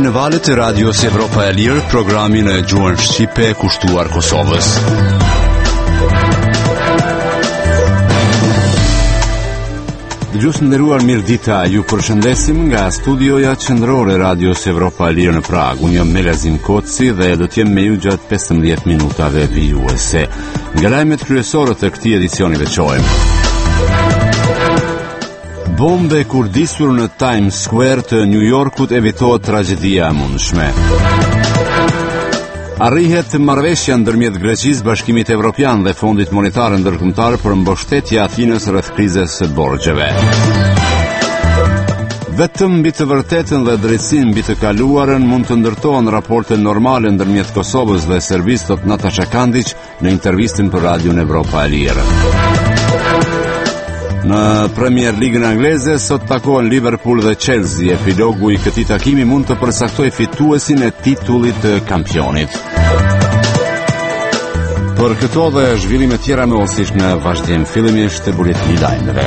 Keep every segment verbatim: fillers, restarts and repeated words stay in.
në valët e radios Evropa e Lirë, programin e gjuhën shqipe kushtuar Kosovës. Dëgjues nderuar, mirëdita, ju përshëndesim nga studioja qendrore e radios Evropa e Lirë në Prag. Unë jam Melazim Koci dhe do të jem me ju gjatë pesëmbëdhjetë minutave vijuese. Nga lajmet kryesore të këtij edicioni veçojmë: bombe kurdisur në Times Square të New Yorkut, evitohet tragjedia e mundshme. Arrihet marrëveshja ndërmjet Greqisë, Bashkimit Evropian dhe Fondit Monetar Ndërkombëtar për mbështetje e Athinës rreth krizës së borxheve. Vetëm mbi të vërtetën dhe drejtësinë mbi të kaluarën mund të ndërtohen raporte normale ndërmjet Kosovës dhe Serbisë, thot Nataša Kandić në intervistën për Radion Evropa e Lirë. Në Premier Ligën angleze sot takohen Liverpool dhe Chelsea. Epilogu i këtij takimi mund të përcaktojë fituesin e titullit të kampionit. Për këto dhe zhvillime tjera me osish në vazhdim, fillimisht të buletini i lajmeve.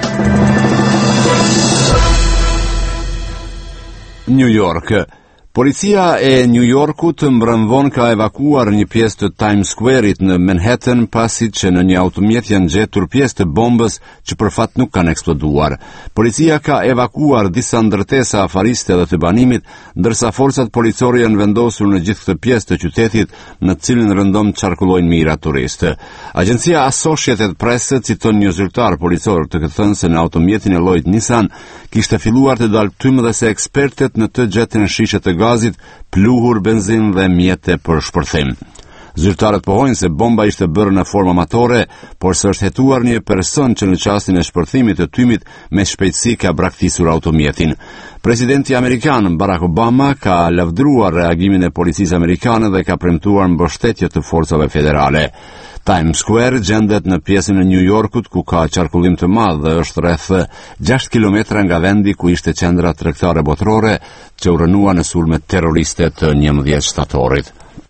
New York. Policia e New Yorkut mbrëmvon ka evakuar një pjesë të Times Square-it në Manhattan pasi që në një automjet janë gjetur pjesë të bombës që për fat nuk kanë eksploduar. Policia ka evakuar disa ndërtesa afariste dhe të banimit, ndërsa forcat policore janë vendosur në gjithë këtë pjesë të qytetit në të cilin rëndom qarkullojnë mijëra turistë. Agjencia Associated Press citon një zyrtar policor të këtë thënë se në automjetin e llojit Nissan kishte filluar të dalë tymë dhe se ekspertet në të gjetën shishe të gazit, pluhur, benzin dhe mjete për shpërthim. Zyrtarët pohojnë se bomba ishte bërë në formë amatore, por së është hetuar një person që në çastin e shpërthimit të tymit me shpejtësi ka braktisur automjetin. Presidenti amerikan Barack Obama ka lavdruar reagimin e policisë amerikane dhe ka premtuar mbështetje të forcave federale. Times Square gjendet në pjesën e New Yorkut ku ka qarkullim të madh dhe është rreth gjashtë kilometra nga vendi ku ishte qendra tregtare botërore që u rënua në sulmet terroriste të njëmbëdhjetë shtatorit.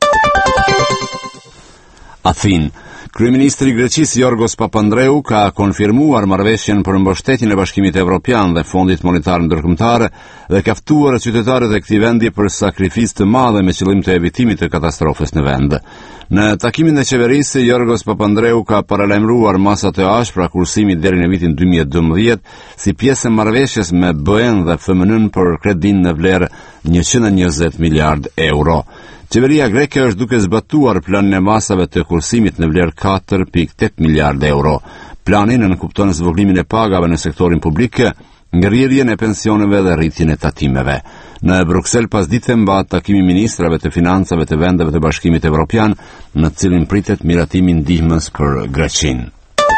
Athinë. Kryeministri i Greqisë Yorgos Papandreou ka konfirmuar marrëveshjen për mbështetjen e Bashkimit Evropian dhe Fondit Monetar Ndërkombëtar dhe ka ftuar qytetarët e këtij vendi për sakrificë të madhe me qëllim të evitimit të katastrofës në vend. Në takimin e qeverisë, Yorgos Papandreou ka paralajmëruar masat e ashpra kursimit deri në vitin dy mijë e dymbëdhjetë si pjesë e marrëveshjes me B E N dhe F M N për kredin në vlerë njëqind e njëzet miliard euro. Qeveria greke është duke zbatuar planin e masave të kursimit në vlerë katër pikë tetë miliard euro. Plani nënkupton zvogëlimin e pagave në sektorin publik, ngrirjen e pensioneve dhe rritjen e tatimeve. Në Bruksel pasdite mbahet takimi ministrave të financave të vendeve të Bashkimit Evropian, në të cilin pritet miratimi ndihmës për Greqinë.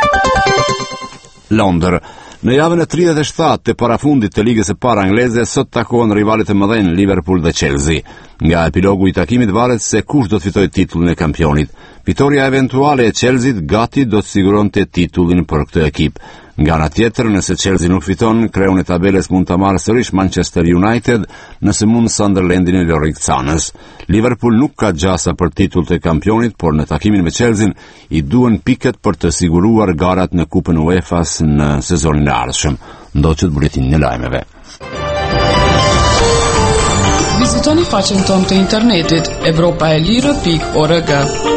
Londër. Në javën e tridhjetë e shtatë të parafundit të ligës së parë angleze, sot takohen rivalet e mëdhenj Liverpool dhe Chelsea. Nga epilogu i takimit varet se kush do të fitojë titullin e kampionit. Fitoria eventuale e Chelsea gati do të siguronte titullin për këtë ekip. Nga ana tjetër, nëse Chelsea nuk fiton, kreun e tabelës mund ta marrë sërish Manchester United, nëse mund Sunderlandin e Lorik Canës. Liverpool nuk ka gjasa për titull të kampionit, por në takimin me Chelsea i duhen pikët për të siguruar garat në Kupën UEFA-s në sezonin e ardhshëm. Ndoqët buletinin e lajmeve. Vizitoni faqen tonë të internetit evropaelire pikë org.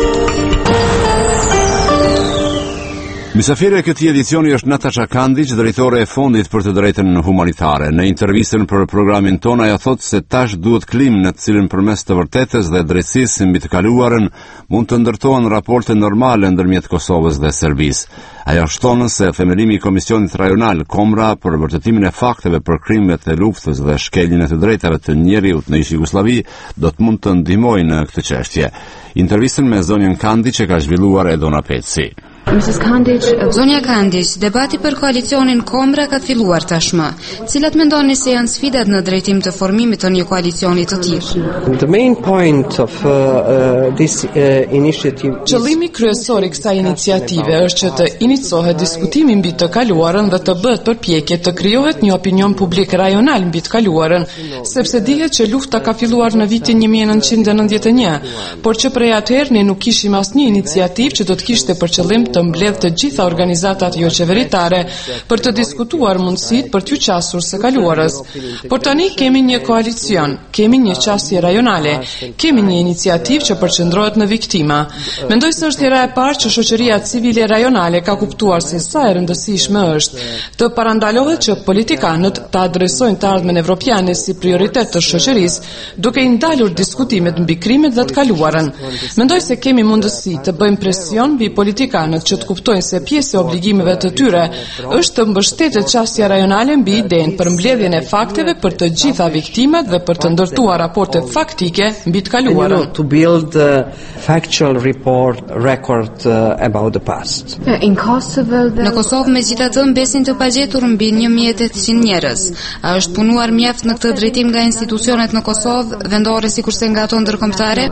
Mysafire e këtij edicioni është Nataša Kandić, drejtore e Fondit për të Drejtën Humanitare. Në intervistën për programin tonë ajo thotë se tash duhet klim në të cilën përmes të vërtetës dhe drejtësisë mbi të kaluarën mund të ndërtohen raporte normale ndërmjet Kosovës dhe Serbisë. Ajo shton se themelimi i Komisionit Rajonal Komra për vërtetimin e fakteve për krimet e luftës dhe shkeljen e të drejtave të njerëzit në ish Jugosllavi do të mund të ndihmojë në këtë çështje. Intervistën me zonjën Kandić e ka zhvilluar Edona Peci. Zonja Kandić, debati për koalicionin Komra ka filluar tashmë. Cilat mendoni se janë sfidat në drejtim të formimit të një koalicioni të tillë? The main point of uh, uh, this uh, initiative is... Qëllimi kryesor i kësaj iniciative është që të inicohet diskutimi mbi të kaluarën dhe të bëhet përpjekje të krijohet një opinion publik rajonal mbi të kaluarën, sepse dihet që lufta ka filluar në vitin një mijë e nëntëqind e nëntëdhjetë e një, por që prej atëherë ne nuk kishim asnjë iniciativë që do të kishte për qëllim të mbledh të gjitha organizatat jo qeveritare për të diskutuar mundësit për t'ju qasur së kaluarës. Por tani kemi një koalicion, kemi një qasje rajonale, kemi një iniciativë që përqendrohet në viktima. Mendoj se është hera e parë që shoqëria civile rajonale ka kuptuar se sa e rëndësishme është të parandalohet që politikanët të adresojnë të ardhmen evropiane si prioritet të shoqërisë, duke i ndalur diskutimet mbi krimet dhe të kaluarën. Mendoj se kemi mundësi të bëjmë presion mbi politikanët që të kuptojnë se pjesë e obligimeve të tyre është të mbështetet qasja rajonale mbi idenë për mbledhjen e fakteve për të gjitha viktimat dhe për të ndërtuar raporte faktike mbi të kaluarën. To build a factual report record uh, about the past. Në Kosovë megjithatë mbesin të pagjetur mbi një mijë e tetëqind njerëz. A është punuar mjaft në këtë drejtim nga institucionet në Kosovë vendore sikurse nga ato ndërkombëtare?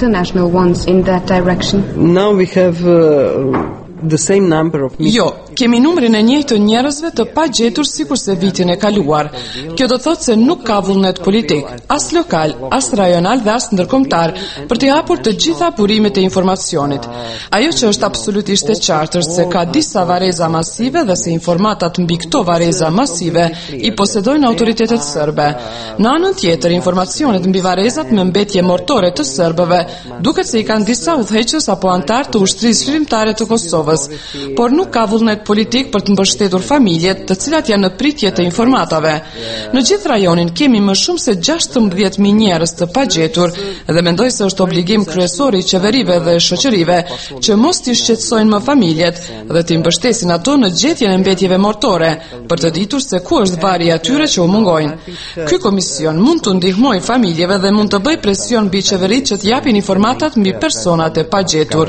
Now we have uh, the same number of Jo, kemi numrin e njëjtë të njerëzve të pagjetur sikurse vitin e kaluar. Kjo do thotë se nuk ka vullnet politik, as lokal, as rajonal dhe as ndërkombëtar, për të hapur të gjitha burimet e informacionit. Ajo që është absolutisht e qartë është se ka disa vareza masive dhe se informatat mbi këto vareza masive i posedojnë autoritetet serbe. Në anën tjetër, informacionet mbi varezat me mbetje mortore të serbëve duket se i kanë disa udhëheqës apo antar të ushtrisë shërimtare të Kosovës, por nuk ka vullnet politik për të mbështetur familjet të cilat janë në pritje të informatave. Në gjithë rajonin kemi më shumë se gjashtëmbëdhjetë mijë njerëz të pagjetur dhe mendoj se është obligim kryesor i qeverive dhe shoqërive që mos t'i shqetësojnë më familjet dhe t'i mbështesin ato në gjetjen e mbetjeve mortore për të ditur se ku është vari atyre që u mungojnë. Ky komision mund të ndihmojë familjeve dhe mund të bëjë presion mbi qeveritë që t'japin informatat mbi personat e pagjetur.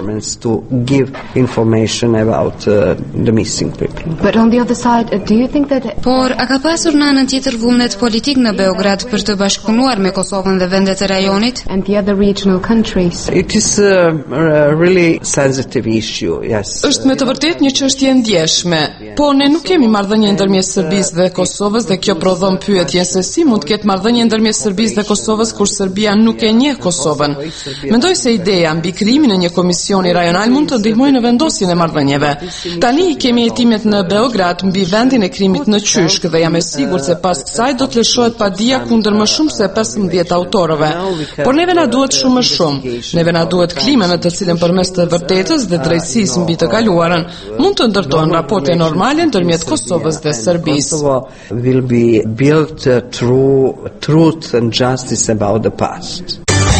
About uh, the missing people. But on the other side, uh, do you think that Por a ka pasur në anën tjetër vullnet politik në Beograd për të bashkëpunuar me Kosovën dhe vendet e rajonit? And the other regional countries? It is a, a really sensitive issue, yes. Është me të vërtetë një çështje e ndjeshme, po ne nuk kemi marrëdhënie ndërmjet Serbisë dhe Kosovës dhe kjo prodhon pyetjen se si mund të ketë marrëdhënie ndërmjet Serbisë dhe Kosovës kur Serbia nuk e njeh Kosovën. Mendoj se ideja mbi krijimin e një komisioni rajonal mund të ndihmojë në vendosjen e marrëdhënieve. Tani kemi hetimet në Beograd mbi vendin e krimit në Qyshk dhe jam e sigurt se pas kësaj do të lëshohet padia kundër më shumë se pesëmbëdhjetë autorëve. Por neve na duhet shumë më shumë. Neve na duhet klima në të cilën përmes të vërtetës dhe drejtësisë mbi të kaluarën mund të ndërtohen raporte normale ndërmjet Kosovës dhe Serbisë. Kosovo will be built uh, through truth and justice about the past.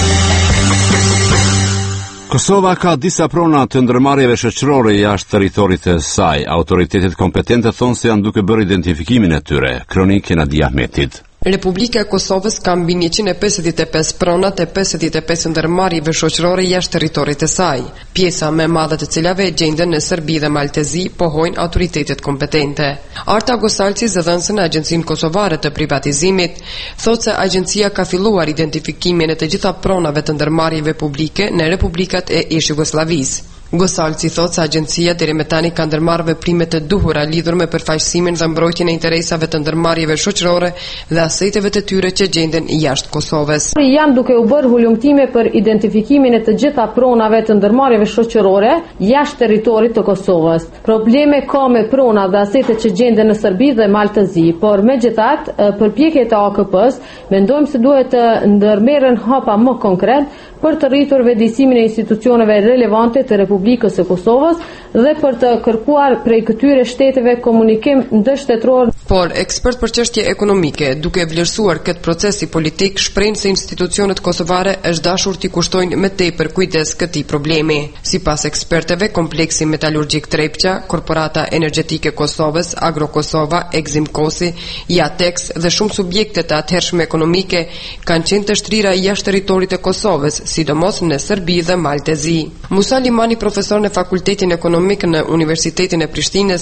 Kosova ka disa prona të ndërmarrjeve shoqërore jashtë territorit të saj. Autoritetet kompetente thonë se janë duke bërë identifikimin e tyre. Kronikë e Nadia Ahmetit. Republika e Kosovës ka mbi njëqind e pesëdhjetë e pesë pronat e pesëdhjetë e pesë ndërmarrjeve shoqërore jashtë territorit të saj. Pjesa më e madhe të cilave gjenden në Serbi dhe Maltezi, pohojnë autoritetet kompetente. Arta Gosalci, zëdhënëse në Agjencinë Kosovare të Privatizimit, thotë se agjencia ka filluar identifikimin e të gjitha pronave të ndërmarrjeve publike në republikat e ish Jugosllavisë. Gosalci thotë se agjencia deri më tani ka ndërmarrë veprime të duhura lidhur me përfaqësimin dhe mbrojtjen e interesave të ndërmarrjeve shoqërore dhe aseteve të tyre që gjenden jashtë Kosovës. Janë duke u bërë hulumtime për identifikimin e të gjitha pronave të ndërmarrjeve shoqërore jashtë territorit të Kosovës. Probleme ka me prona dhe asetet që gjenden në Serbi dhe Maltezi, por megjithatë, përpjekjet e A K P-s mendojmë se duhet të ndërmerren hapa më konkret për të rritur vendisimin e institucioneve relevante të Republikës së Kosovës dhe për të kërkuar prej këtyre shteteve komunikim ndërshtetror. Por ekspert për çështje ekonomike, duke vlerësuar këtë proces politik, shprehin se institucionet kosovare është dashur t'i kushtojnë me tepër kujdes këtij problemi. Sipas ekspertëve, kompleksi metalurgjik Trepça, Korporata Energjetike e Kosovës, Agrokosova, Exim Kosi, Jatex dhe shumë subjekte të atëhershme ekonomike kanë qenë të shtrira jashtë territorit të Kosovës, sidomos në Serbi dhe Maltezi. Musa Limani, profesor në Fakultetin Ekonomik në Universitetin e Prishtinës,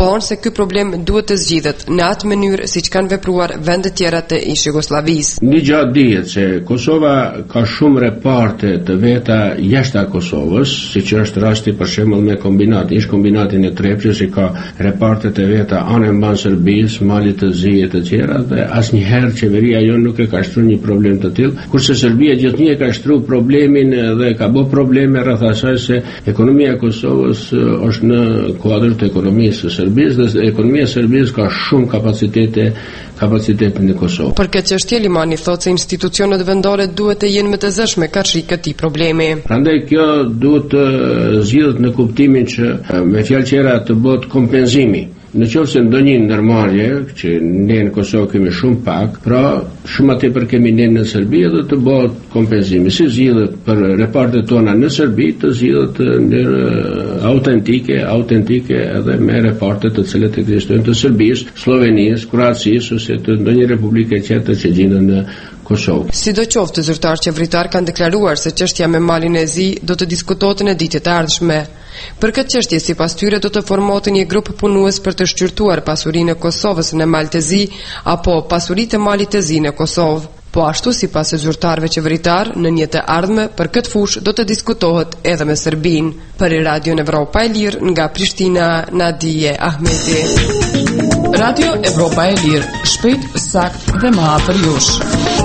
paon se ky problem duhet të zgjidhet në atë mënyrë siç kanë vepruar vendet tjera të ish Jugosllavisë. Një gjatë dihet se Kosova ka shumë reparte të veta jashtë Kosovës, siç është rasti për shembull me kombinat, ish kombinatin e Trepçës që ka reparte të veta anë mban Serbisë, Malit të Zi e të tjera, dhe asnjëherë qeveria jonë nuk e ka shtruar një problem të tillë, kurse Serbia gjithnjë e ka shtruar problemin dhe ka bë probleme rreth asaj se ekonomia e Kosovës është në kuadër të ekonomisë së Serbisë dhe ekonomia e Serbisë ka shumë kapacitete kapacitetin në Kosovë. Për këtë çështje Limani thotë se institucionet vendore duhet të jenë më të zëshme karshi këtij problemi. Prandaj kjo duhet të zgjidhet në kuptimin që me fjalë qera të bëhet kompenzimi. Në qoftë se ndonjë ndërmarrje që ne në Kosovë kemi shumë pak, pra shumë atë për kemi ne në Serbi dhe të bëhet kompenzimi. Si zgjidhet për repartet tona në Serbi, të zgjidhet në autentike, autentike edhe me repartet të cilat ekzistojnë të Serbisë, Slovenisë, Kroacisë ose të ndonjë republike tjetër që gjenden në Kosovë. Sidoqoftë, zyrtar qeveritar kanë deklaruar se çështja me Malin e Zi do të diskutohet në ditët e ardhshme. Për këtë çështje, sipas tyre, do të formohet një grup punues për të shqyrtuar pasurinë e Kosovës në Mal të Zi apo pasuritë e Malit të Zi në Kosovë. Po ashtu, sipas e zyrtarëve qeveritar, në një të ardhme për këtë fushë do të diskutohet edhe me Serbinë. Për Radio Evropa e Lirë nga Prishtina, Nadije Ahmeti. Radio Evropa e Lirë, shpejt, sakt dhe më afër jush.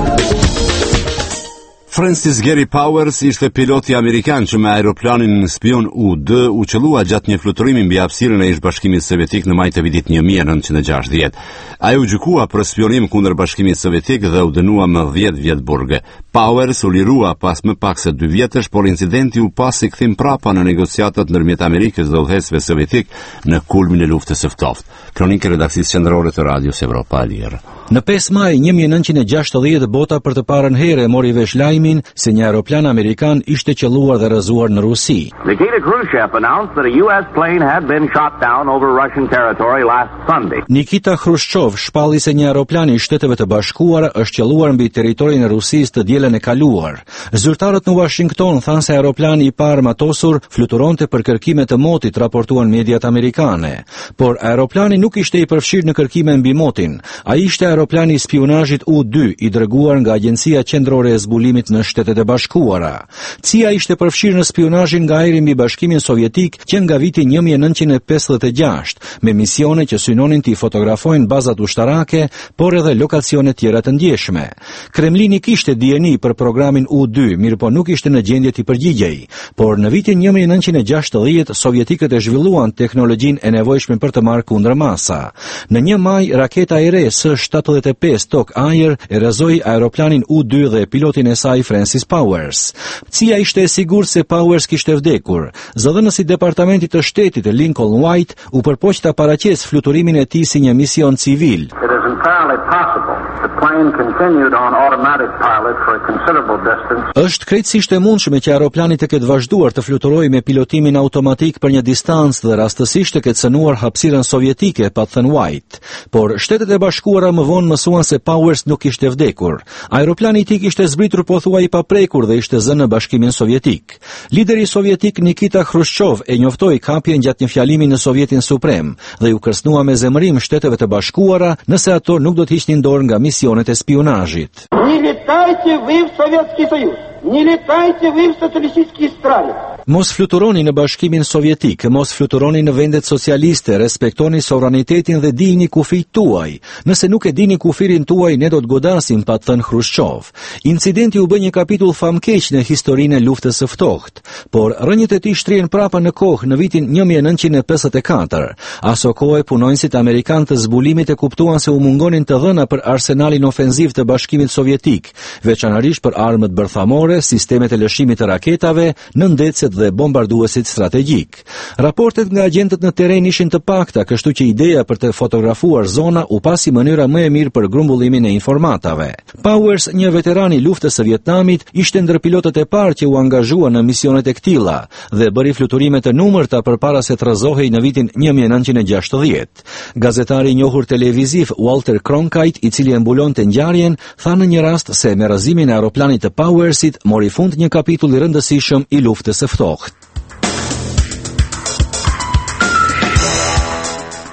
Francis Gary Powers ishte piloti amerikan që me aeroplanin spion U D u qëllua gjatë një fluturimi mbi hapësirën e ish-bashkimit sovjetik në maj të vitit një mijë e nëntëqind e gjashtëdhjetë. Ai u gjykua për spionim kundër bashkimit sovjetik dhe u dënua me dhjetë vjet burge. Powers u lirua pas më pak se dy vjetësh, por incidenti u pasi kthim prapa në negociatat ndërmjet Amerikës dhe udhëheqësve sovjetik në kulmin e luftës së ftohtë. Kronikë redaksisë qendrore të Radios Evropa e Lirë. Në pesë maj një mijë e nëntëqind e gjashtëdhjetë bota për të parën herë mori vesh lajmin se një aeroplan amerikan ishte qelluar dhe rrëzuar në Rusi. Nikita Khrushchev announced that a U S plane had been shot down over Russian territory last Sunday. Nikita Khrushchev shpalli se një aeroplan i Shteteve të Bashkuara është qelluar mbi territorin e Rusisë të dielën e kaluar. Zyrtarët në Washington thanë se aeroplani i parë matosur fluturonte për kërkime të motit, raportuan mediat amerikane. Por aeroplani nuk ishte i përfshirë në kërkime mbi motin. Ai ishte aeroplani i spionazhit U dy i dërguar nga Agjencia Qendrore e Zbulimit në Shtetet e Bashkuara. C I A ishte përfshirë në spionazhin nga ajri mbi Bashkimin Sovjetik që nga viti një mijë e nëntëqind e pesëdhjetë e gjashtë, me misione që synonin të i fotografojnë bazat ushtarake, por edhe lokacione tjera të ndjeshme. Kremlini kishte dijeni për programin U dy, mirë po nuk ishte në gjendje të përgjigjej. Por në vitin një mijë e nëntëqind e gjashtëdhjetë, sovjetikët e zhvilluan teknologjinë e nevojshme për të marrë kundër masa. Në një maj, raketa e re S shtatëdhjetë e pesë tok ajër e rrëzoi aeroplanin U dy dhe pilotin e saj Francis Powers. C I A ishte e sigurt se Powers kishte vdekur. Zëdhënësi i departamentit të shtetit e Lincoln White u përpoq ta paraqes fluturimin e tij si një mision civil. It is entirely possible the plane continued on automatic pilot for a considerable distance. Është krejtësisht e mundshme që aeroplani të ketë vazhduar të fluturojë me pilotimin automatik për një distancë dhe rastësisht të ketë cënuar hapësirën sovjetike, pa thënë White. Por Shtetet e Bashkuara më vonë mësuan se Powers nuk ishte vdekur. Aeroplani i tij ishte zbritur pothuaj i paprekur dhe ishte zënë në Bashkimin Sovjetik. Lideri sovjetik Nikita Khrushchev e njoftoi kapjen gjatë një fjalimi në Sovjetin Suprem dhe u kërcënua me zemërim Shteteve të Bashkuara nëse ato nuk do të hiqnin dorë nga misionet e spionazhit. Не летайте вы в Советский Союз, не летайте вы в социалистические страны. Mos fluturoni në Bashkimin Sovjetik, mos fluturoni në vendet socialiste, respektoni sovranitetin dhe dijini kufijt tuaj. Nëse nuk e dini kufirin tuaj, ne do të godasim, pa thënë Khrushchev. Incidenti u bë një kapitull famkeq në historinë e luftës së ftohtë, por rënjët e tij shtrihen prapa në kohë në vitin një mijë e nëntëqind e pesëdhjetë e katër. Aso kohë punonjësit amerikanë të zbulimit e kuptuan se u mungonin të dhëna për arsenalin ofenziv të Bashkimit Sovjetik, veçanërisht për armët bërthamore, sistemet e lëshimit të raketave, nëndecet dhe bombarduesit strategjik. Raportet nga agentët në terren ishin të pakta, kështu që ideja për të fotografuar zona u pasi mënyra më e mirë për grumbullimin e informatave. Powers, një veteran i luftës së Vietnamit, ishte ndër pilotët e parë që u angazhua në misionet e këtilla dhe bëri fluturime të numërta përpara se të rrëzohej në vitin një mijë e nëntëqind e gjashtëdhjetë. Gazetari i njohur televiziv Walter Cronkite, i cili e mbulonte ngjarjen, tha në një rast se me rrëzimin e aeroplanit të Powersit mori fund një kapitull i rëndësishëm i luftës së ftohtë.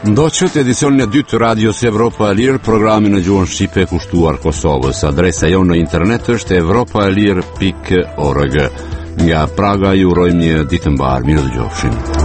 Ndoqët edicionin e dytë të radios Evropa e Lirë, programin në gjuhën shqipe kushtuar Kosovës. Adresa jonë në internet është evropaelir pikë org. Nga Praga ju urojmë një ditë mbar, mirë dëgjofshim.